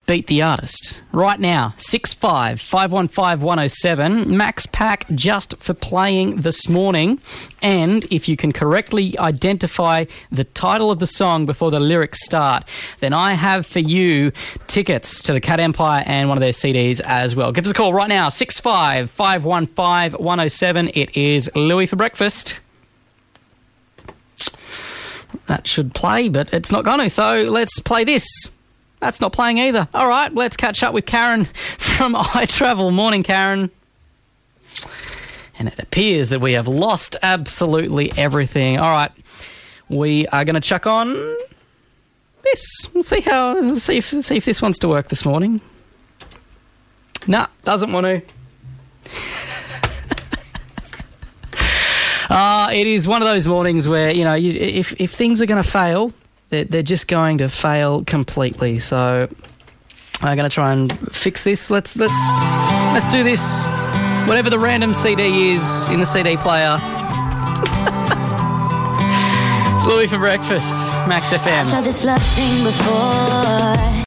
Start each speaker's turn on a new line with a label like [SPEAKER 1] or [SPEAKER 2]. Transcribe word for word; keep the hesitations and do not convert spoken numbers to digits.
[SPEAKER 1] beat the artist right now. six five five one five one oh seven. Max Pack just for playing this morning. And if you can correctly identify the title of the song before the lyrics start, then I have for you tickets to the Cat Empire and one of their C Ds as well. Give us a call right now. six five five one five one oh seven. It is Louis for breakfast. That should play, but it's not going to. So let's play this. That's not playing either. All right, let's catch up with Karen from iTravel. Morning, Karen. And it appears that we have lost absolutely everything. All right, we are going to chuck on this. We'll see how. We'll see if see if this wants to work this morning. Nah, doesn't want to. Uh, it is one of those mornings where, you know, you, if if things are going to fail, they're, they're just going to fail completely. So I'm going to try and fix this. Let's let's let's do this. Whatever the random C D is in the C D player. It's Louis for breakfast, Max F M.
[SPEAKER 2] I've tried this love thing before.